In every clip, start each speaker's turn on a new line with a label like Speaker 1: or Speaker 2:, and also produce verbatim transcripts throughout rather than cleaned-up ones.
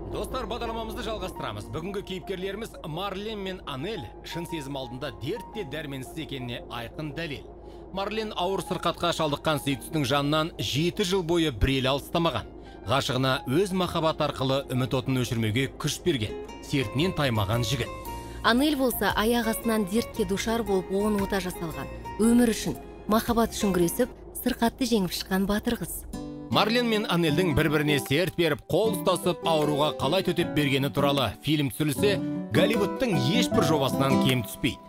Speaker 1: Достар, бағдарламамызды жалғастырамыз. Бүгінгі кейіпкерлеріміз Марлен мен Анель шын сезім алдында дертте дәрменсіз екеніне айқын дәлел. Марлен ауыр сырқатқа шалдыққан сүйіктісінің жанынан жеті жыл бойы бір елі алыстамаған. Ғашығына өз махаббат арқылы үміт отын өшірмеуге күш берген, сертінен таймаған жігіт.
Speaker 2: Анель болса аяқ астынан дертке душар болып оң ота жасалған. Өмір үшін, махаббат үшін күресіп, сырқатты жеңіп шыққан батыр қыз.
Speaker 1: Марлен мен Анельдің бір-біріне серт беріп, қол ұстасып, ауруға қалай төтеп бергені туралы фильм түсірілсе, Голливудтың ешбір жобасынан кем түспейді.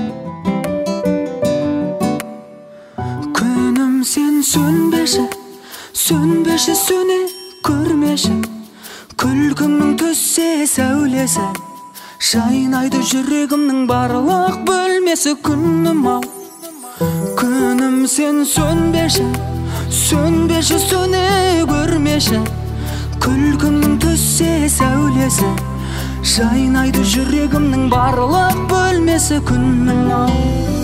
Speaker 3: Күнім сен сөнбеші, сөнбеші сөне көрмеші, күлкіңнің түссе сәулесі, жайнайды жүрегімнің барлық бөлмесі. Күнім ау, күнім сен сөнбеші, сөнбеші сөне көрмеші, күлкіңнің түссе сәулесі, жайнайды жүрегімнің барлық бөлмесі. Күнім ау.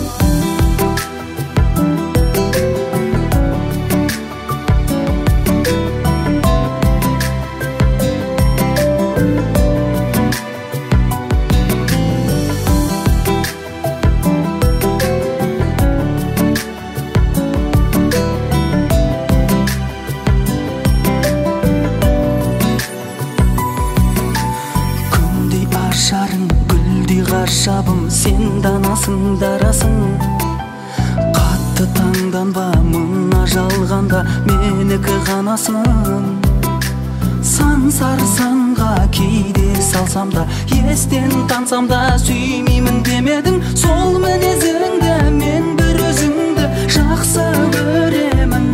Speaker 3: Шабым сен данасың дарасың, қатты таңданба, мына жалғанда менікі ғанасың. Сан сарсанға кейде салсам да, естен тансам да, сүймеймін демедің. Сол мінезіңді мен бір өзіңді жақсы көремін.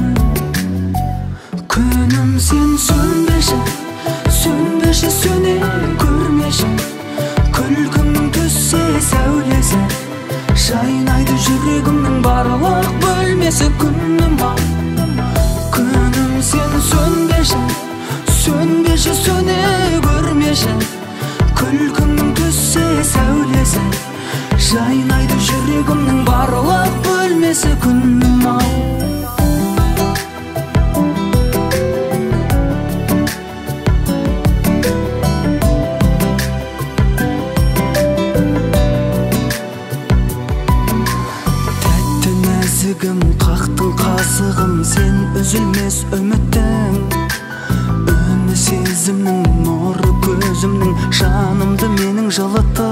Speaker 3: Күнім сен сөнбеші, сөнбеші сөне көрмеші, күлкіңнің түссе сәулесі, жайнайды жүрегімнің барлық бөлмесі. Күнім ау, күнім сен сөнбеші, сөнбеші сөне көрмеші, күлкіңнің түссе сәулесі, жайнайды жүрегімнің барлық бөлмесі. Күнім ау. Қақтың қасығым сен үзілмес үміттің, үні сезімнің нұры көзімнің, жанымды менің жылытты.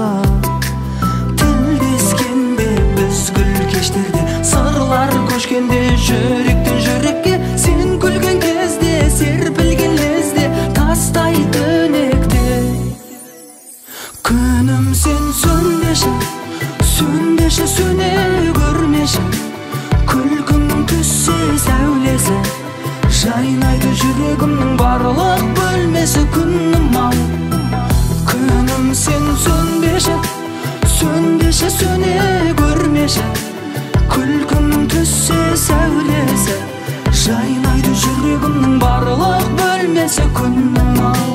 Speaker 3: Тілдескенде біз гүл кештерде, сырлар көшкенде, жүректен жүрекке сен күлген кезде, серпілген лезде, тастай түнекте. Күнім сен сөнбеші, сөнбеші сөне көрмеші, күлкіңнің түссе сәулесі, жайнайды жүрегімнің барлық бөлмесі. Күнім ау, күнім сен сөнбеші, сөнбеші сөне көрмеші, күлкіңнің түссе сәулесі, жайнайды жүрегімнің барлық бөлмесі. Күнім ау.